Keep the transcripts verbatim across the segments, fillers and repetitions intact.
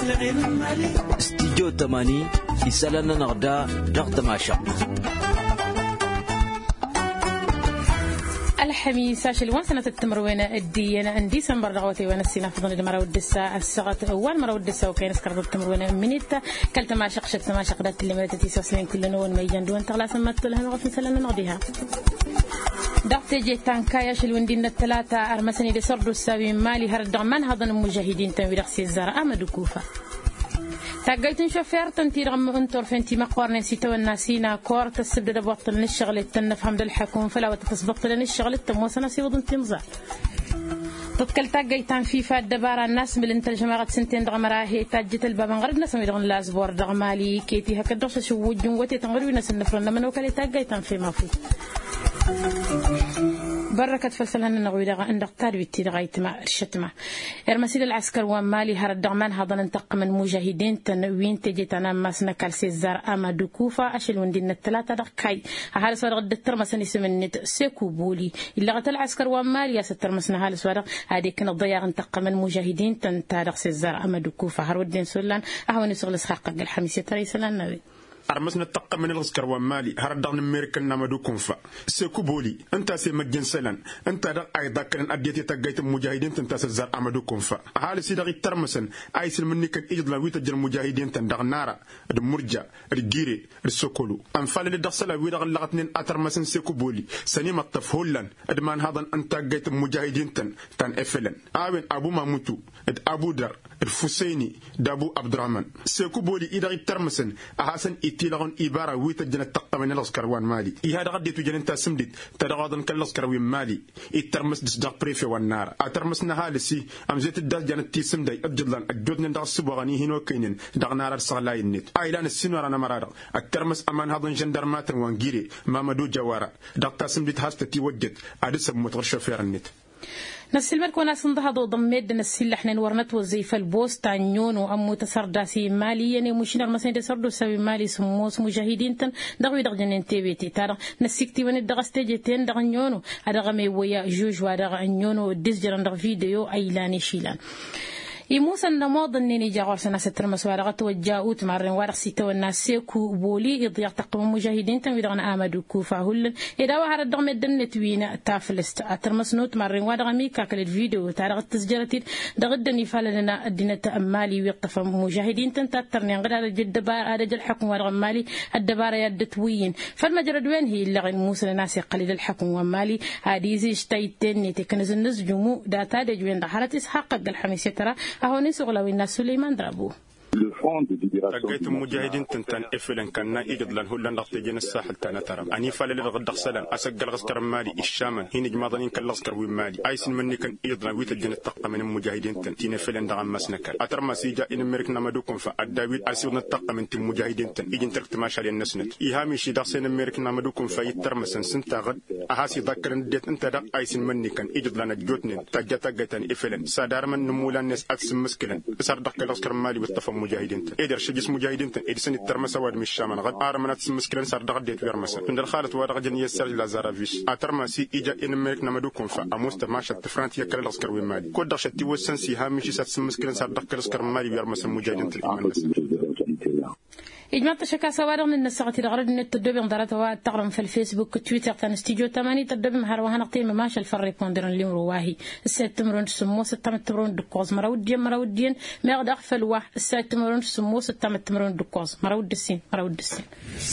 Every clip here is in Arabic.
استديو تماني يسالنا نغدا ضغط ماشا الحميس عشان وان سنة التمروين الدينا عند ديسمبر رغوتي وانا السنة فضل المرود الساعة السغط أول مرود الساعة وكاين سكرت التمروين منيت كلت ما شقشت ما شقدت اللي مرت تيسوسلين كل نون ما يجندون تغلا سمت لها نغف نسلنا نغديها دعت جيتان كايش الوندين الثلاثة أرمسني لسرد الساوي مالي هرد من هذا المجاهدين تنوير خسي الزرع أمد كوفة تاقيتن شوفير تنتي رغم انتور فانتي مقورنا سيتو الناسينا كور تسبب بطل الشغل التنفهم للحكوم فلا وتتسبط لنا الشغل التموسنا سيوض انتمزار تتكل تاقيتان فيفا الدبارة الناس من الانترجمة سنتين رغم راهي تاجت الباب غرب ناس من رغم لازبور رغم مالي كيتي هكذا شو جنوتي تنغري ناس النفرنا من وكالي تاقيتان في مافي بركة فلفلنا نغوي عند قتال بتدغية ما رشتما المسيل العسكر ومالي هرد من هذا ننتقم من مجاهدين تنوين تجي تنام مسنا كالسي الزار أما دكوفة أشل وندين الثلاثة دقاي هذا صار قد الترمس نسمن سيكو بولي إلا قتل العسكر ومالي يا ستر مسنا هذا صار هذه كنا ضياع ننتقم من مجاهدين تنتارق سي الزار أما دكوفة هرودين سولان أهون يسغل سحق الحميس تريس لنا أرمسنا التقى من الغسكر ومالي هردان أمريكان نامدو كونفا سيكو بولي أنت سي مجن سلان أنت دق أيضا كان أديتي تقايت المجاهدين تنتاس الزار أمدو كونفا حال سيدغي ترمسن أيسل مني كان إجد لويت جل المجاهدين تندغ نارا المرجع الجيري السوكولو أنفال اللي دخسلا ويدغ اللغتنين أترمسن سيكو بولي سنيم الطفهولن أدمان هذا أنت قايت المجاهدين تن تن إفلن آوين أبو ماموتو اد أبو در الفسيني دابو عبد الرحمن سيكو بولي إدغي ترمسن أحسن تيلغون إبارة ويتجنا التقطع من الأسكر وان مالي إيها دغدي تجنن تاسمدت تدغادن كالأسكر وين مالي الترمس دسدق بريفي والنار أترمسنا هالسي أم زيت الدال جنت تيسمدي أبجدلان أجدن دغ السبوغاني هنو كينن دغ نار الصغلاي النت أيلان السنور أنا مرارا الترمس أمان هذا جندرمات وانجيري مامدو جوارا دغ تاسمدت هاست تيوجد أدسب متغر شوفير النت نسيل مركونا صندها ضميد نسيل احنا ورنت وظيفة البوست عنيون وأمو تسرداسي مالي يعني مشينا المسين تسردو سوي مالي سموس مجاهدين تن دغوي دغ جنين تيبيتي تارا نسيكتي وني دغ استيجتين دغ عنيونو هذا غمي ويا جوج ودغ عنيونو ديس جران دغ فيديو أيلاني شيلان يموسى النماض النيني جاغور سنة ستر مسوارغة وجاؤوت مرن وارغ سيتو الناس سيكو بولي يضيع تقوم مجاهدين تنويدغن آمدو كوفا هل إذا وحر الدغم الدن توين تافلست أترمسنوت مرن وارغ ميكا كل الفيديو تارغ التسجيلات دغدني فالنا الدين تأمالي ويقطف مجاهدين تنتاترني غير هذا الدبار هذا الحكم وارغ مالي الدبار يد توين فالمجرد وين هي اللي موسى الناس قليل الحكم ومالي هذه زي اشتايتني تكنز الناس جمو داتا دجوين دحرت إسحاق الحميس ترى أهون سغلا وين سليمان درابو تقيت المجاهدين تنتان إفلن كنا إجد لن هلن رقتجين الساحل تانا ترى أني فالي لغدق سلام أسجل غسكر مالي الشامن هين جماضنين كالغسكر ومالي أيسن مني كان إجد لن ويتجين التقى من المجاهدين تنتين فلن دغم مسنكر أترما سيجا إن مركنا مدوكم فأداويل أسيون التقى من تم مجاهدين تن إجن تركت ماشا للنسنت إيهامي شيدا سين مركنا مدوكم فيترما سنسنتا غد أهاسي ذكرن ديت انت دق أيسن مني كان إجد لن جوتنين تجا تجتن إفلن سادار من نمولا الناس أكسم مسكلن بسر دق الغسكر مالي والتفهم مجاهدين إدر شجس مجاهدين تن إدسن الترمس واد مش شامن غد آرمنات سمسكرن سر دغ ديت ويرمس من الخالة واد غجن يسر إلى زارافيش أترمسي إجا إن ملك نمدوكم فأموست ماشة تفرانت يكر الأسكر ومالي كود دغشتي وسنسي هامشي سات سمسكرن سر دغ الأسكر مالي ويرمس المجاهدين تن إجماع تشكا سوارغ من الساعة الغرب النت تدوب انضرتها تقرم في الفيسبوك تويتر تن استيجو تماني تدوب مهروها نقطي مماشى الفري بوندرن اليوم رواهي الساعة تمرون سمو ستة تمرون دكوز مراودين مراودين ما غد أغفل واحد الساعة تمرون سمو ستة تمرون دكوز مراود السين مراود السين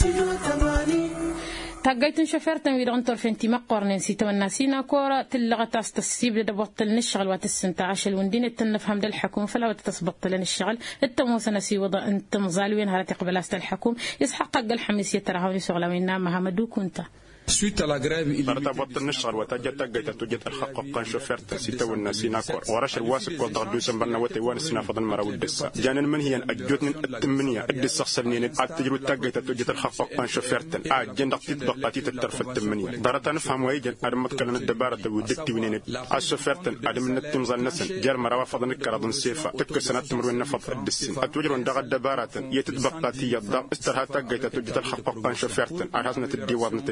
تاقيتن شفرتن ويدغن طرفين تيما قرنين سيتو الناسينا كورا تلغة تستسيب لدبطل الشغل واتسنتا عشل وندين التنفهم للحكوم فلا وتتسبطل الشغل التموس نسي وضع انت مزالوين هلا تقبل است الحكوم يسحق الحميس يترهوني شغلوين نام مهمدو كنت suite à la grève برتبط النشر وتجت تجت توجد الحق قان شفرت سيتو الناسينا كور ورش الواسق وضع دوسن بنا وتوان سنا فضل مراود دسا جانن من هي اجوتن التمنيه ادي شخصنين التجربه تجت توجد الحق قان شفرت اجن دقت دقاتي تترف التمنيه درت نفهم ويجن ادمت كلن الدباره ودت وينين الشفرت ادم من التمزل نسن جر مروا فضل كرضن سيفا تك سنه تمر نفض الدسن اتوجر عند الدباره يتتبقاتي يضع استرها تجت توجد الحق قان شفرت ارهزنا الديوان ورا الوقت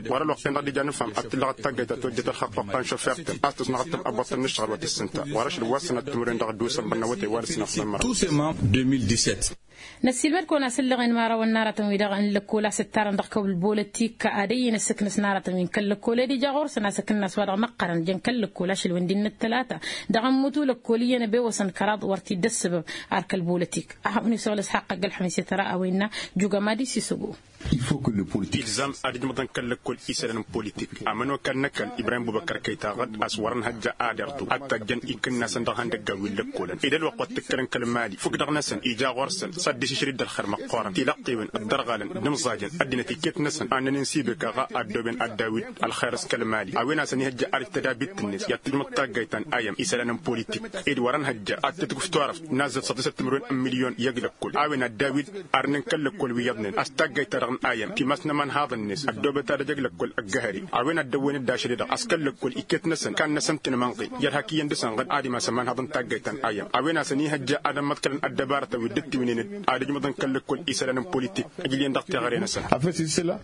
كان غادي نفهم أطلع تاجيت توجد الخط وقان شوفرت أستس نغتم أبوات النشغل وتسنتا ورش الواسنة تمرين دغدوس بنوتي وارسنا في المرة ألفين وسبعطاش نسيل كنا سلغين مارا والنارة ويدغ إن لكولا ستار ندخل بالبوليتيك كأدين السكن سنارة من كل كولا دي جاغور سنا سكننا سوار مقرن جن كل كولا شل وندين الثلاثة دغم متو لكولية نبي وسن كراد ورتي السبب أرك البوليتيك أحبني سؤال حق قل حميسي ترى أوينا جوجا مادي سيسوغو Il faut que le politique. إلزام أريد مدن كل كل إسرائيل بوليتيك أمنو كان نكل إبراهيم بوبكر كيتا غد أسوارن هجا آدرتو أتجن إكن ناس ندهان دجاوي لكولا إذا الوقت تكرن كلمالي فوق دغناسن إيجا ورسن صد شريد الخير مقارن تلاقي من الدرغالن نمزاجن أدينا تيكت نسن أن ننسيبك غا أدوبن أداوي الخير كلمالي أوينا سني هجا أريد تدابيت الناس يتلم التاجيتان أيام إسرائيل بوليتيك إذ ورن هجا أتتكف تعرف نازل صدسة مليون مليون يجلب كل أوينا داويد أرنن كل كل ويبنن أستاجيت أيام في مسنا من هذا الناس الدوبة ترجع لكل الجهري عوين الدوين الداشري ده أسكال لكل إكت نسن كان نسن تنمانقي يرهكي يندسن غد عادي ما سمان هذا تاجيتان أيام عوين سنيه جاء آدم متكلم الدبارة ودت منين عادي مدن كل كل إسرائيل بوليتيك أجل يندق تغير نسن أفسد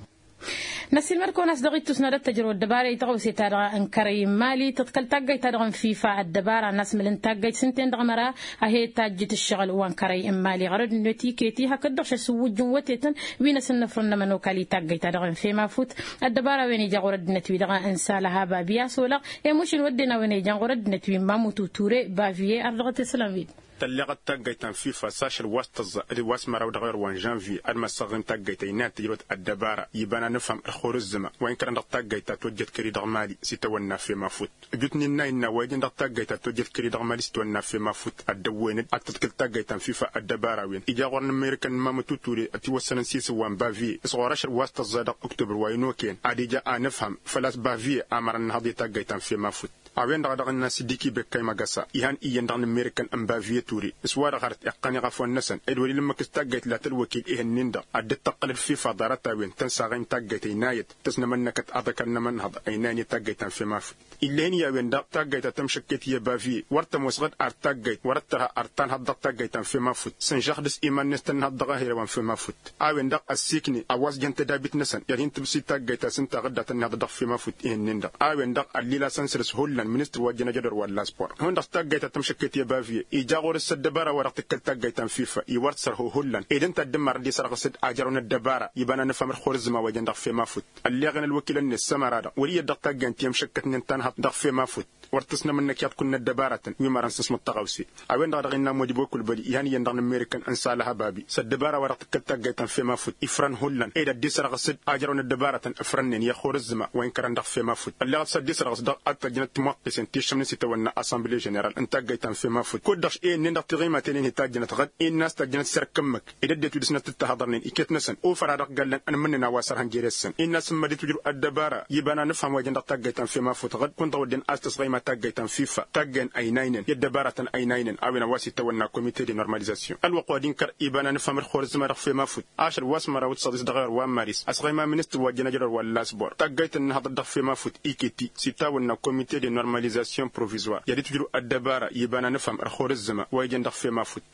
نسيل مركو ناس دغيت تسناد التجربة الدبارة يتغوسي تارا انكري مالي تتكل تاجي تارا فيفا الدبارة الناس ملن تاجي سنتين دغمرا هي تاجت الشغل وانكري مالي غرد نتي كيتي هكدرش سوج وتتن وين سنفرن منو كالي تاجي تارا فيما فوت الدبارة وين يجا غرد نتوي دغا انسا لها بابيا سولا يمشي ودنا وين يجا غرد نتوي ماموتو توري بافيه ارغت السلامي تلقت تاجيتان فيفا ساشر واسطز الواس مرا ودغير وان جانفي المساغن تاجيتينات تجربة الدبارة يبانا نفهم الخورزمة وين كان تاجيتا توجد كري دغمالي سيتونا فيما فوت جتني ناينا وين تاجيتا توجد كري دغمالي سيتونا فيما فوت الدوين اتتكل تاجيتان فيفا الدبارة وين اجا غورن امريكان مامو توتوري اتوسن سيس وان بافي صغورش واسطز اكتوبر وينوكين اديجا نفهم فلاس بافي امرن هذه تاجيتان فيما فوت أوين دغدغ الناس ديكي بكاي مغاسا يهان إيان دغن أمريكان أمبافية توري إسوار غارت إقاني غافو النسان إدوري لما كستاقيت لا تلوكيل إيهن نيندا أدت تقلل في فضارتا وين تنسى غين تاقيت إينايت تسنمنكت أذكر نمن هذا إيناني تاقيتان في مافت إلهن يوين دا تاقيتا تمشكيت يبافي ورتم وسغد أرتاقيت ورتها أرتان هذا تاقيتان في مافت سنجاخدس إيمان نستن هذا غاهيروان في مافت أوين دا السيكني أواز جنت دابت نسان يهين تبسي تاقيتا سنتا غدتا هذا في مافت إيهن نيندا أوين دا الليلا سنسرس هولا ministre wajina jador wala sport hon dak tagayta tamshakati bavi i jagor sadabara waraq tagayta fifa i wartsar ho hullan idan tadmar di sarq sad ajaruna dabara yibana nafamr khorzma wajin dak fi mafut اللي غن الوكيل ان السمرة ولي dak tagant yamshakkat nintan hat dak fi mafut wartasna منك يات كنا دبارة ويمارن اسم التغوسي أوين دغنا مودي بوكل بدي يعني يندغن أمريكان أنسالها بابي سدبارة ورقة كتاجيتان في مافوت إفران هولن إذا ديسر غسد أجرون الدبارة إفرنين يا خورزما وين كرن دغ في مافوت اللي غسد ديسر غسد أتجنت تمقسن تيشمن سيتونا أسامبلي جنرال أنتاجيتان في مافوت كودش إيه نندغ تغيمة تنين تاجنت غد إيه الناس تاجنت سركمك إذا ديتو دسنا تتهضرنين إكيت نسن أوفر هذا قال أنا مننا واسر هنجيرسن الناس ما ديتو جرو الدبارة يبانا نفهم وجن دغ تاجيتان في مافوت غد كنت ودين أستس غيمة تاجيتان فيفا تاجن أينين يدبارة أينين أوينا واسي تونا كوميتي دي نورماليزاسيون الوقودين كر إبانا نفهم الخورزما رخ في مافوت عشر واسمرا وتصدس دغير وان ماريس أسغيما منست وجنا جرر ولا سبور تاجيت النهضة دغ في مافوت إيكيتي سيتاونا كوميتي دي نورماليزاسيون بروفيزوار يدي تجرو الدبارة يبانا نفهم الخورزما ويجن دغ في مافوت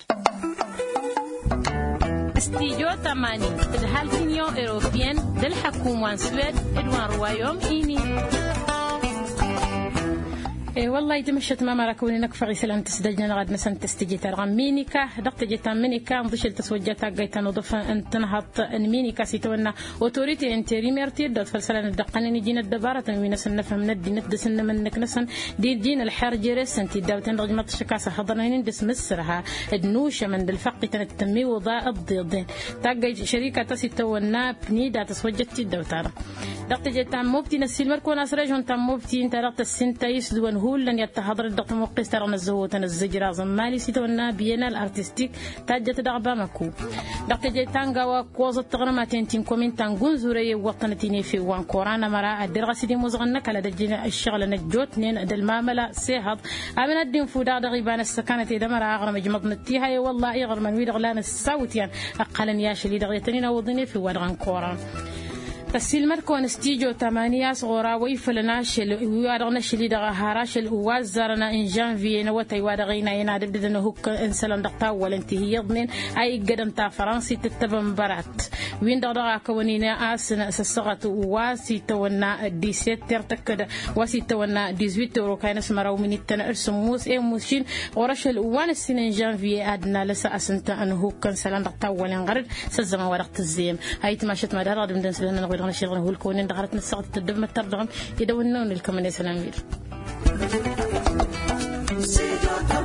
استيجو تماني الهالفينيو إيروبيان دل حكومة سويد إدوان روايوم إيني إيه والله يتمشت ما مركوني نكفر يسلم تسدجنا غاد نسن تستجي ترغم مينيكا دقت جتا مينيكا مضيشل تسوجتا جيتا نضف أن تنهض مينيكا سيتونا أوتوريتي انتريميرتي دات فلسلان الدقانين جينا الدبارة تنوي نسن نفهم ندي ندسن منك نسن دي جينا الحر جرس انتي داوتين رجمة الشكاسة حضرنا ندس مسرها دنوشة من الفقي تنتمي وضاء الضيضين تاجي شركة تسيتونا بنيدا تسوجتي الدوتارة دقت جتا موبتي نسيل مركونا سرجون تام موبتي انت رقت السنتا يسدون هول لن يتحضر الدقت موقس ترى نزوت نزجرا زمالي سيتونا بينا الارتستيك تاجت دغبا مكو دقت جتا غوا كوز تغرماتين تين كومين تنغون زوري وطنتيني في وان كورانا مرا الدرغ سيدي مزغنك على دجنا الشغل نجوت نين دل ماملا سيهض امن الدين فودا دغيبان السكانه دمر اغرم جمضنتي هاي والله يغر من ويدغلان الصوت يعني اقلن يا شلي دغيتني وضني في ودغن كوران تسلمت كون استيجو ثمانية صغرا ويفلناش ويارغناش اللي دغا هاراش الوازرنا إن جانفي نوتي وارغينا ينادب دنا هوك إنسان دقتا والانتهي يضمن أي قدم تا فرنسي تتبع مبارات وين دغا كونينا آسنا سسغت واسي تونا ديسيت ترتكد واسي تونا ديزويت ورو كاينس مراو من التنا إرسموس إيه موشين ورش الوان السنين جانفي أدنى لسا أسنتا أنه هوك إنسان دقتا والانغرد سزما ورقت الزيم هاي تماشت ما دار دم دنسلنا نغير غنشي غنهول كونين دغرت نسقط تدب متردغم يدونون الكمنيس الأمير.